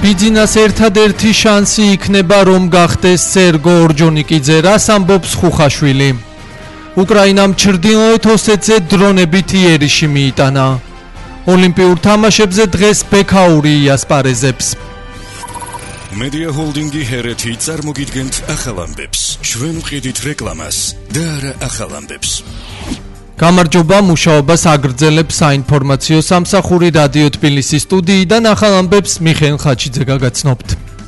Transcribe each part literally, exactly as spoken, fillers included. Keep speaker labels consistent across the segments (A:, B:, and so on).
A: ბიძინას ერთადერთი შანსი იქნება, რომ გახდეს სერგო ორჯონიკიძე, რას ამბობს ხუხაშვილი. უკრაინამ ჩრდილოეთ ოსეთზე დრონებით იერიში მიიტანა. ოლიმპიურ თამაშებზე დღეს ბექაური იასპარეზებს.
B: Media Holdingi ჰერეთი წარმოგიდგენთ ახალ ამბებს. ჩვენ ვყიდით რეკლამას და არა ახალ ამბებს.
A: გამარჯობა, მუშაობას აგრძელებს საინფორმაციო სამსახური რადიო თბილისის სტუდიიდან. ახალ ამბებს მიხეილ ხაჩიძე გაგაცნობთ.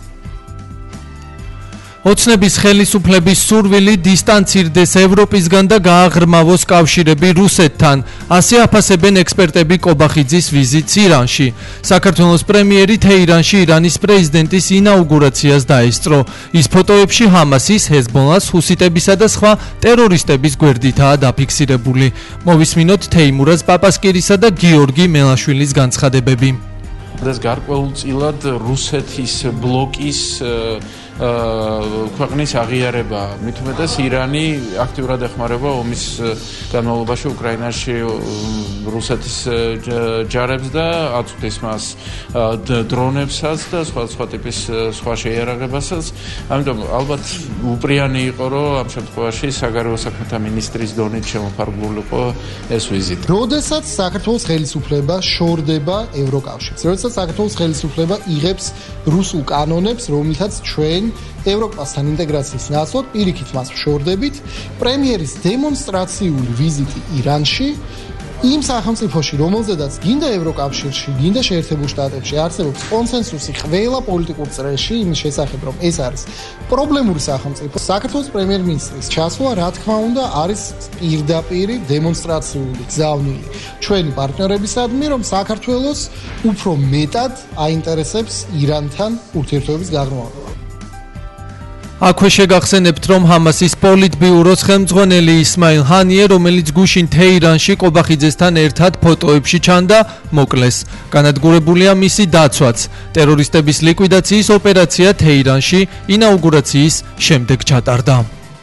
A: ოცნების ხელისუფლების სურვილი დისტანცირდეს ევროპისგან და გააღრმავოს კავშირები რუსეთთან. ასე აფასებენ ექსპერტები კობახიძის ვიზიტს ირანში. საქართველოს პრემიერი თეირანში ირანის პრეზიდენტის ინაუგურაციას დაესწრო. ის ფოტოებში ჰამასის, ჰეზბოლას, ჰუსიტებისა და სხვა ტერორისტების გვერდითაა დაფიქსირებული. მოვისმინოთ თეიმურაზ პაპასკირისა და გიორგი მელაშვილის განცხადებები.
C: ეს გარკვეულწილად რუსეთის ბლოკის ქვეყნის აღიარება, მით უმეტეს ირანი აქტიურად ეხმარება ომის განმავლობაში უკრაინაში რუსეთის ჯარებს და აწვდის მას დრონებსაც და სხვა სხვა ტიპის სხვა შეიარაღებასაც. ამიტომ ალბათ უპრიანი იყო, რომ ამ შემთხვევაში საგარეო საქმეთა მინისტრის დონით შემოფარგლულიყო ეს ვიზიტი.
D: როდესაც საქართველოს ხელისუფლება შორდება ევროკავშირს, როდესაც საქართველოს ხელისუფლება იღებს რუსულ კანონებს, რომლითაც ჩვენ ევროპასთან ინტეგრაციის ნაცვლად პირიქით მას ვშორდებით, პრემიერის დემონსტრაციული ვიზიტი ირანში იმ სახელმწიფოში, რომელზედაც გინდა ევროკავშირში, გინდა შეერთებულ შტატებში არსებობს კონსენსუსი ყველა პოლიტიკურ წრეში იმის შესახებ, რომ ეს არის პრობლემური სახელმწიფო. საქართველოს პრემიერ-მინისტრის ჩასვლა, რა თქმა უნდა, არის პირდაპირი დემონსტრაციული გზავნილი ჩვენი პარტნიორებისადმი, რომ საქართველოს უფრო მეტად აინტერესებს ირანთან ურთიერთობების გაღრმავა.
A: აქვე შეგახსენებთ, რომ ჰამასის პოლიტბიუროს ხელმძღვანელი ისმაილ ჰანიე, რომელიც გუშინ თეირანში კობახიძესთან ერთად ფოტოებში ჩანდა, მოკლეს. განადგურებულია მისი დაცვაც. ტერორისტების ლიკვიდაციის ოპერაცია თეირანში ინაუგურაციის შემდეგ ჩატარდა.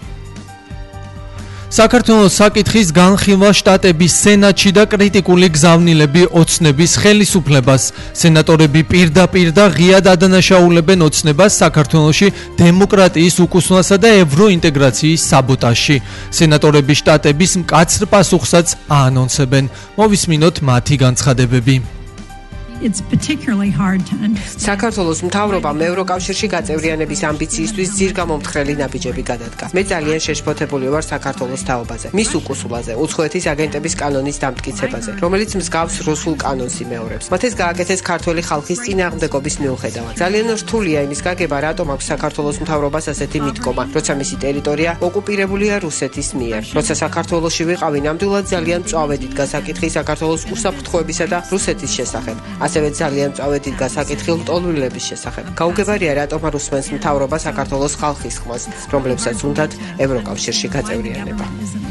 A: საქართველოს საკითხის განხილვა შტატების სენატში და კრიტიკული გზავნილები ოცნების ხელისუფლებას. სენატორები პირდაპირ და ღიად ადანაშაულებენ ოცნებას საქართველოში დემოკრატიის უკუსვნასა და ევროინტეგრაციის საბოტაჟში. სენატორები შტატების მკაცრ პასუხსაც აანონსებენ. მოვისმინოთ მათი განცხადებები.
E: It's particularly hard to understand.
F: საქართველოს მთავრობამ ევროკავშირში გაწევრიანების ამბიციისთვის ძირგამომთხრელი ნაბიჯები გადადგა. მე ძალიან შეშფოთებული ვარ საქართველოს თაობაზე, მის უკუსულაზე, უცხოეთის აგენტების კანონის დამტკიცებაზე, რომელიც მსგავს რუსულ კანონს იმეორებს. მათ ეს გააკეთეს ქართველი ხალხის წინააღმდეგობის მიუხედავად. ძალიან რთულია იმის გაგება, რატომ აქვს საქართველოს მთავრობას ასეთი მიდგომა, როცა მისი ტერიტორია ოკუპირებულია რუსეთის მიერ. როცა საქართველოში ვიყავი, ნამდვილად ძალიან მწვავედ იდგა საკითხი საქართველოს უსაფრთხოებისა და რუსეთის შესახებ. ასევე ძალიან მწვავედ იდგა საკითხი ლტოლვილების შესახებ. გაუგებარია, რატომ არ უსმენს მთავრობა საქართველოს ხალხის ხმას, რომლებსაც უნდათ ევროკავშირში გაწევრიანება.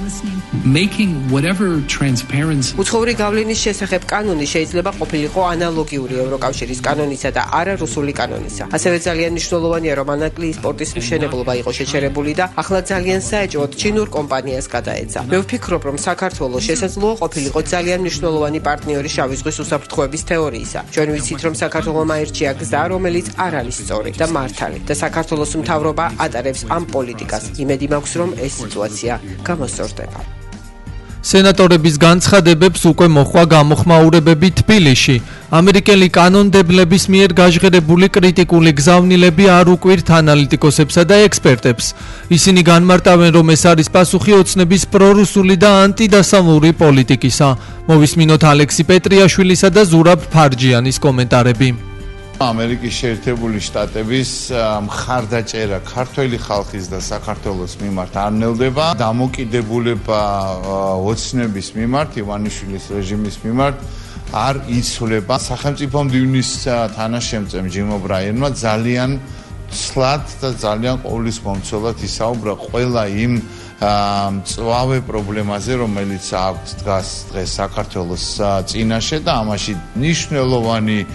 F: უცხოური გავლენის შესახებ კანონი შეიძლება ყოფილიყო ანალოგიური ევროკავშირის კანონისა და არა რუსული კანონისა. ასევე ძალიან მნიშვნელოვანია, რომ ანაკლიის პორტის მშენებლობა იყო შეჩერებული და ახლა ძალიან საეჭვოდ ჩინურ კომპანიას გადაეცა. მე ვფიქრობ, რომ საქართველოს შესაძლოა ყოფილიყო ძალიან მნიშვნელოვანი პარტნიორი შავი ზღვის უსაფრთხოების თეორიის. ჩვენ ვიცით, რომ საქართველოს აირჩია გზა, რომელიც არ არის სწორი და მართალი და საქართველოს მთავრობა ატარებს ამ პოლიტიკას. იმედი მაქვს, რომ ეს სიტუაცია გამოსწორდება.
A: სენატორების განცხადებებს უკვე მოჰყვა გამოხმაურებები თბილისში. ამერიკელი კანონმდებლების მიერ გაჟღერებული კრიტიკული გზავნილები არ უკვირთ ანალიტიკოსებსა და ექსპერტებს. ისინი განმარტავენ, რომ ეს არის პასუხი ოცნების პრორუსული და ანტიდასავლური პოლიტიკისა. მოვისმინოთ ალექსი პეტრიაშვილისა და ზურაბ ფარჯიანის კომენტარები.
G: ამერიკის შეერთებული შტატების მხარდაჭერა ქართველი ხალხის და საქართველოს მიმართ არ ნელდება. დამოკიდებულება ოცნების მიმართ, ივანიშვილის რეჟიმის მიმართ არ იცვლება. სახელმწიფო მდივნის თანაშემწემ ჯიმ ობრაენმა ძალიან ცლად და ძალიან ყოვლისმომცველად ისაუბრა ყველა იმ მწვავე პრობლემაზე, რომელიც აქვს დგას დღეს საქართველოს წინაშე და ამაში მნიშვნელოვანი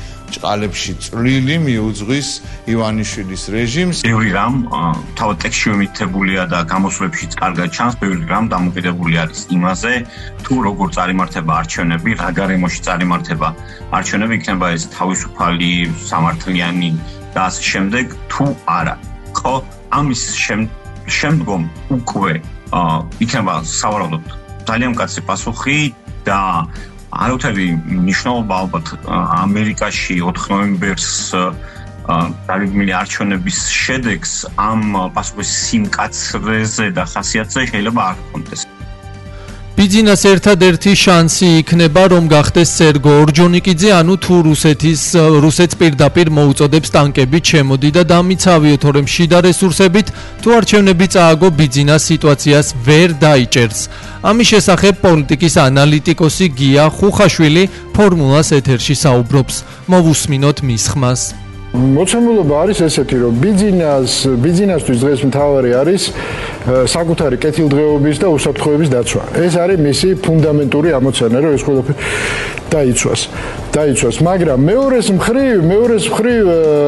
G: წყალებში წვლილი მიუძღვის ივანიშვილის რეჟიმს.
H: ბევრი რამ თავად ტექსტში მითებულია და გამოსვლებშიც კარგად ჩანს, ბევრი რამ დამოკიდებული არის იმაზე, თუ როგორ წარიმართება არჩევნები, რა გარემოში წარიმართება არჩევნები, იქნება ეს თავისუფალი, სამართლიანი და ასე შემდეგ, თუ არა. ხო, ამის შემდგომ უკვე იქნება სავარაუდოდ ძალიან მკაცრი პასუხი და არავითარი მნიშვნელობა ალბათ ამერიკაში ოთხ ნოემბერს დაგეგმილი არჩევნების შედეგს ამ პასუხის სიმკაცრეზე და ხასიათზე შეიძლება არ ჰქონდეს.
A: ბიძინას ერთადერთი შანსი იქნება, რომ გახდეს სერგო ორჯონიკიძე, ანუ თუ რუსეთის რუსეთს პირდაპირ მოუწოდებს ტანკებით შემოდი და დამიცავიო, თორემ შიდა რესურსებით თუ არჩევნები წააგო, ბიძინას სიტუაციას ვერ დაიჭერს. ამის შესახებ პოლიტიკის ანალიტიკოსი გია ხუხაშვილი ფორმულას ეთერში საუბრობს. მოვუსმინოთ მის ხმას.
I: მოცემულობა არის ესეთი, რომ ბიძინას ბიძინასთვის დღეს მთავარი არის საკუთარი კეთილდღეობის და უსაფრთხოების დაცვა. ეს არის მისი ფუნდამენტური ამოცანა, რომ ეს ყველაფერი დაიცვას. დაიცვას, მაგრამ მეორეს მხრივ, მეორეს მხრივ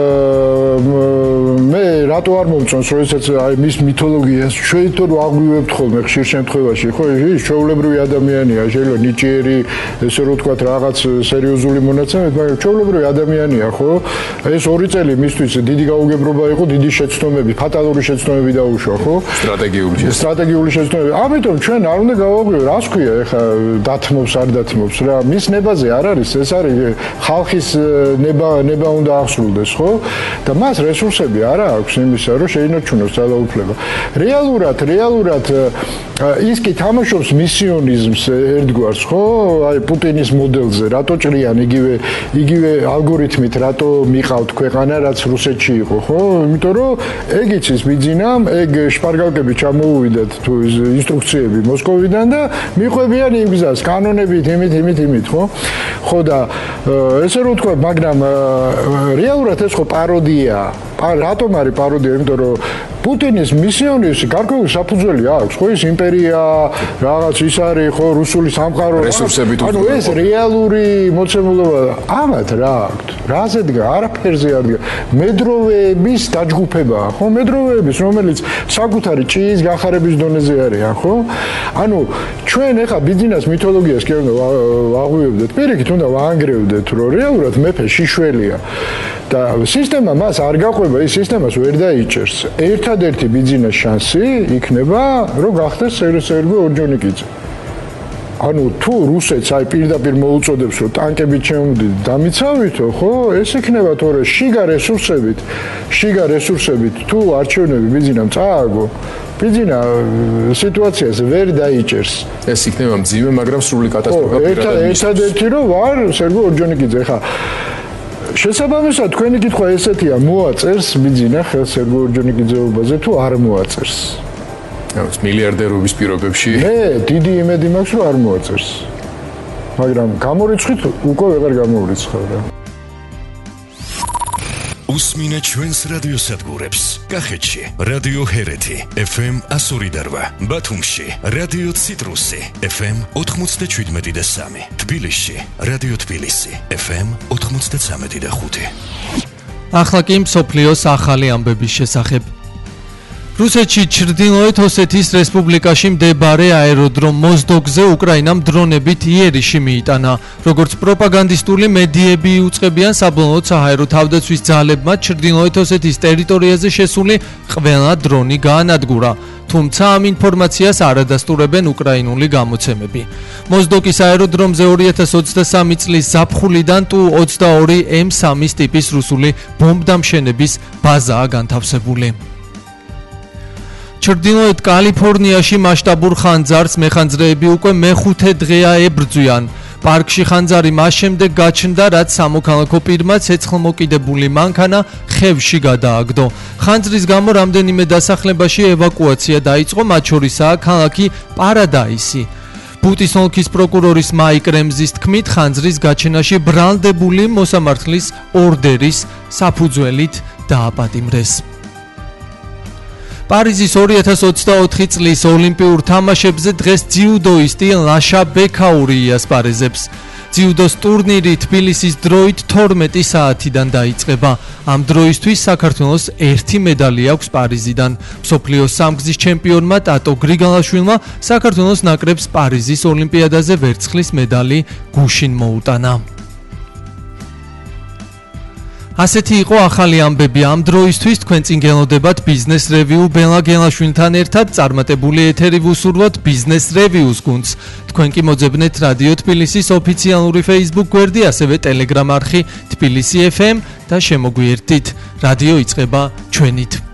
I: მე რატო არ მომწონს, როდესაც აი მის მითოლოგიას შეიძლება აღვივებთ ხოლმე ხშირ შემთხვევაში, ხო, ის ჩვეულებრივი ადამიანია, შეიძლება ნიჭიერი, ესე რომ ვთქვათ, რაღაც სერიოზული მონაცემებით, მაგრამ ჩვეულებრივი ადამიანია, ხო? ეს ორი წელი მისთვის დიდი გაუგებრობა იყო, დიდი შეცდომები, ფატალური შეცდომები დაუშვა, ხო?
J: სტრატეგიული შეცდომები.
I: სტრატეგიული შეცდომები. ამიტომ ჩვენ არ უნდა გავაღვიო, რას ქვია, ეხა დათმობს, არ დათმობს რა. მის ნებაზე არ არის, ეს არის ხალხის ნება ნება უნდა აღსრულდეს, ხო? და მას რესურსები არ აქვს იმისა, რომ შეინარჩუნოს ძალაუფლება. რეალურად, რეალურად ის კი თამაშობს მისიონიზმს ერთგვარს, ხო? აი პუტინის მოდელზე, რატო ჭრიან იგივე იგივე ალგორითმით, რატო მიყავთ ქვეყანა, რაც რუსეთში იყო, ხო? იმიტომ რომ ეგ იცის ბიძინამ, ეგ შპარგალკები ჩამოუვიდათ თუ ინსტრუქციები მოსკოვიდან და მიყვებიან იმ გზას, კანონებით, იმით, იმით, იმით, ხო? ხო და ესე რომ ვთქვა, მაგრამ რეალურად ეს ხო პაროდია. რატომ არის პაროდია? იმიტომ რომ პუტინის მისიონის გარკვეული საფუძველი აქვს, ხო ის იმპერია, რაღაც ის არის, ხო რუსული სამყარო,
J: რესურსებით
I: ანუ ეს რეალური მოცემულობა ამათ რა აქვს? რაზე დგა? არაფერზე არ დგა. მედროვეების დაჯგუფებაა, ხო? მედროვეების, რომელიც საკუთარი ჭიის გახარების დონეზე არიან, ხო? ანუ ჩვენ ეხა ბიძინას მითოლოგიას კი უნდა ვაღვივებდეთ, პირიქით უნდა ვაანგრევდეთ, რომ რეალურად მეფე შიშველია. და სისტემა მას არ გაყვება, ის სისტემას ვერ დაიჭერს. ერთადერთი ბიძინას შანსი იქნება, რომ გახდეს სერგო ორჯონიკიძე. ანუ თუ რუსეთს აი პირდაპირ მოუწოდებს, რომ ტანკებით შემოდით, დამიცავითო, ხო? ეს იქნება, თორე შიგა რესურსებით, შიგა რესურსებით თუ არჩევნები ბიძინამ წააგო, ბიძინა სიტუაციას ვერ დაიჭერს.
J: ეს იქნება მძიმე, მაგრამ სრული კატასტროფა
I: პირადად. ერთადერთი რომ ვარ სერგო ორჯონიკიძე, ხა შესაბამისად, თქვენი კითხვა ესეთია, მოაწერს ბიძინა ხელს სერგო ორჯონიკიძეობაზე თუ არ მოაწერს?
J: ანუ მილიარდერობის პირობებში
I: მე დიდი იმედი მაქვს, რომ არ მოაწერს. მაგრამ გამორიცხით უკვე ვეღარ გამოვრიცხავ რა.
B: უსმინეთ ჩვენს რადიოსადგურებს. კახეთში რადიო ჰერეთი ეფ ემ ასორი და რვა, ბათუმში რადიო ციტრუსი ეფ ემ ოთხმოცდაშვიდმეტი და სამი, თბილისში რადიო თბილისი ეფ ემ ოთხმოცდაცამეტი და ხუთი.
A: ახლა კი მსოფლიოს ახალი ამბების შესახებ. რუსეთში ჩრდილოეთ ოსეთის რესპუბლიკაში მდებარე აეროდრომ მოზდოგზე უკრაინამ დრონებით იერიში მიიტანა. როგორც პროპაგანდისტული მედიები იუწყებიან, საბოლოოდ საჰაერო თავდაცვის ძალებმა ჩრდილოეთ ოსეთის ტერიტორიაზე შესული ყველა დრონი გაანადგურა. თუმცა ამ ინფორმაციას არ ადასტურებენ უკრაინული გამოცემები. მოზდოკის აეროდრომზე ორი ათას ოცდასამი წლის ზაფხულიდან ტუ ოცდაორი ემ სამი ტიპის რუსული ბომბდამშენების ბაზაა განთავსებული. ჩრდილოეთ კალიფორნიაში მასშტაბურ ხანძარს მეხანძრეები უკვე მეხუთე დღეა ებრძვიან. პარკში ხანძარი მას შემდეგ გაჩნდა, რაც სამოქალაქო პირმა ცეცხლმოკიდებული მანქანა ხევში გადააგდო. ხანძრის გამო რამდენიმე დასახლებაში ევაკუაცია დაიწყო, მათ შორისაა ქალაქი პარადაისი. ბუტის ოლქის პროკურორის მაიკ რემზის თქმით, ხანძრის გაჩენაში ბრალდებული მოსამართლის ორდერის საფუძველით დააპატიმრეს. პარიზის ორი ათას ოცდაოთხი წლის ოლიმპიურ თამაშებზე დღეს ძიუდოისტი ლაშა ბექაური იასპარეზებს. ძიუდოს ტურნირი თბილისის დროით თორმეტი საათიდან დაიწყება. ამ დროისთვის საქართველოს ერთი მედალი აქვს პარიზიდან. მსოფლიოს სამგზის ჩემპიონმა ტატო გრიგალაშვილმა საქართველოს ნაკრებს პარიზის ოლიმპიადაზე ვერცხლის მედალი გუშინ მოუტანა. ასეთი იყო ახალი ამბები ამ დროისთვის. თქვენ წინ გელოდებათ ბიზნეს რევიუ ბელა გელაშვილთან ერთად წარმატებული ეთერი ვუსურვოთ ბიზნეს რევიუს გუნდს. თქვენ კი მოძებნეთ რადიო თბილისის ოფიციალური Facebook გვერდი, ასევე Telegram არხი თბილისი ეფ ემ და შემოგვიერთდით. რადიო იწყება ჩვენით.